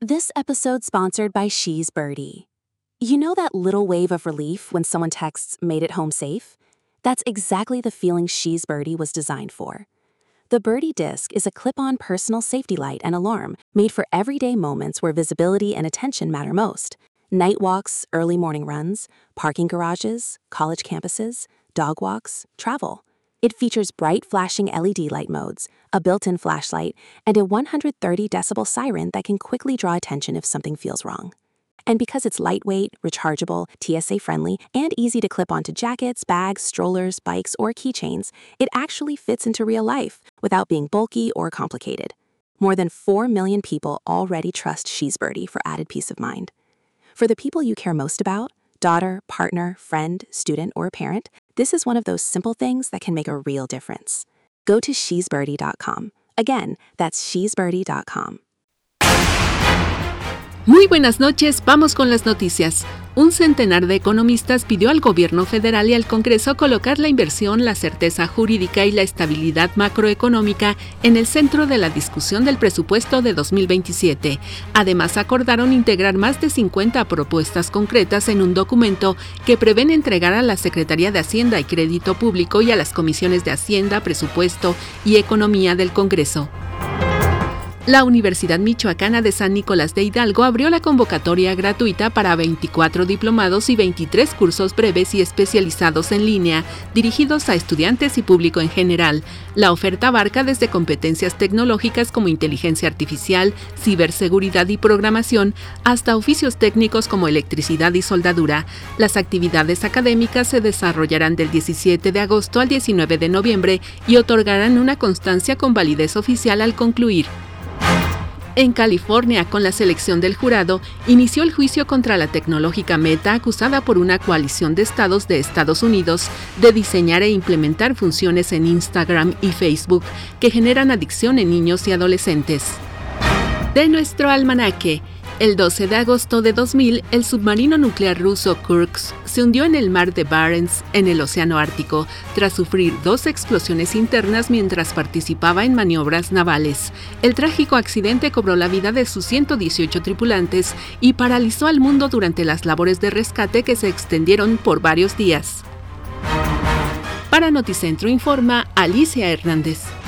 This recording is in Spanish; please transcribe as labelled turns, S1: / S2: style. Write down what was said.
S1: This episode's sponsored by She's Birdie. You know that little wave of relief when someone texts, "Made it home safe"? That's exactly the feeling She's Birdie was designed for. The Birdie Disc is a clip-on personal safety light and alarm made for everyday moments where visibility and attention matter most. Night walks, early morning runs, parking garages, college campuses, dog walks, travel. It features bright flashing LED light modes, a built-in flashlight, and a 130 decibel siren that can quickly draw attention if something feels wrong. And because it's lightweight, rechargeable, TSA-friendly, and easy to clip onto jackets, bags, strollers, bikes, or keychains, it actually fits into real life without being bulky or complicated. More than 4 million people already trust She's Birdie for added peace of mind. For the people you care most about, daughter, partner, friend, student, or parent, this is one of those simple things that can make a real difference. Go to shesbirdie.com. Again, that's shesbirdie.com.
S2: Muy buenas noches, vamos con las noticias. Un centenar de economistas pidió al gobierno federal y al Congreso colocar la inversión, la certeza jurídica y la estabilidad macroeconómica en el centro de la discusión del presupuesto de 2027. Además, acordaron integrar más de 50 propuestas concretas en un documento que prevén entregar a la Secretaría de Hacienda y Crédito Público y a las comisiones de Hacienda, Presupuesto y Economía del Congreso. La Universidad Michoacana de San Nicolás de Hidalgo abrió la convocatoria gratuita para 24 diplomados y 23 cursos breves y especializados en línea, dirigidos a estudiantes y público en general. La oferta abarca desde competencias tecnológicas como inteligencia artificial, ciberseguridad y programación, hasta oficios técnicos como electricidad y soldadura. Las actividades académicas se desarrollarán del 17 de agosto al 19 de noviembre y otorgarán una constancia con validez oficial al concluir. En California, con la selección del jurado, inició el juicio contra la tecnológica Meta, acusada por una coalición de estados de Estados Unidos de diseñar e implementar funciones en Instagram y Facebook que generan adicción en niños y adolescentes. De nuestro almanaque. El 12 de agosto de 2000, el submarino nuclear ruso Kursk se hundió en el mar de Barents, en el Océano Ártico, tras sufrir 2 explosiones internas mientras participaba en maniobras navales. El trágico accidente cobró la vida de sus 118 tripulantes y paralizó al mundo durante las labores de rescate que se extendieron por varios días. Para Noticentro informa Alicia Hernández.